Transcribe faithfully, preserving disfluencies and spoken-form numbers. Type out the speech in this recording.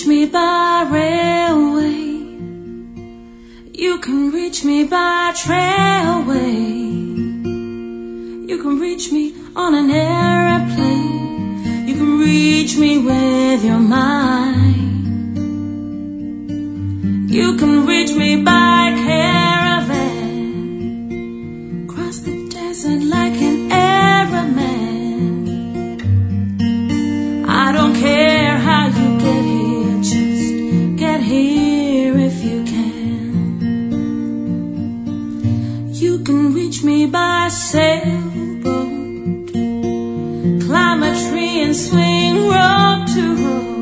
reach me by railway. You can reach me by trailway. You can reach me on an airplane. You can reach me with your mind. You can reach me by caravan. Cross the desert like an Arab man. I don't care how you get here, just get here if you can. You can reach me by sailboat. Climb a tree and swing rope to rope.